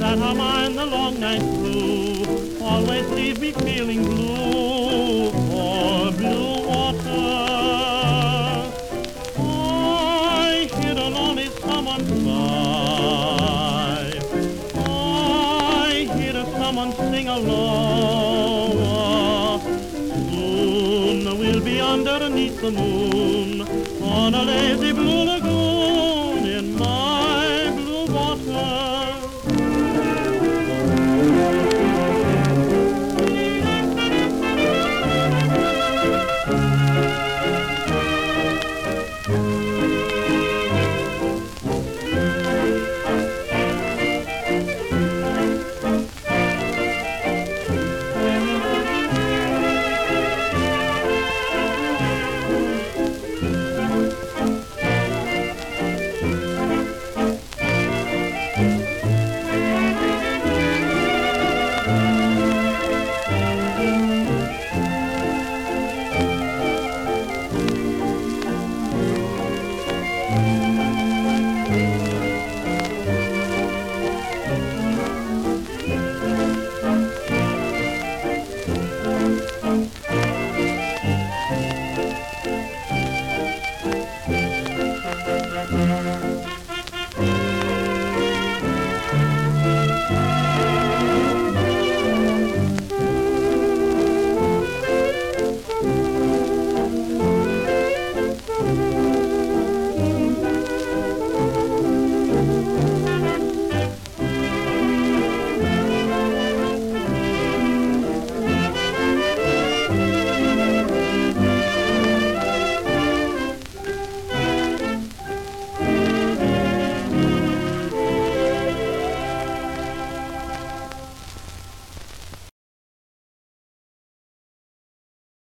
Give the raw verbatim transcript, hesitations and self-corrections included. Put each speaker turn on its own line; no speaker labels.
that I mind the long night through always leave me feeling blue for blue water. I hear the lonely someone sigh. I hear the someone sing along. Soon we'll be underneath the moon on a lazy blue lagoon.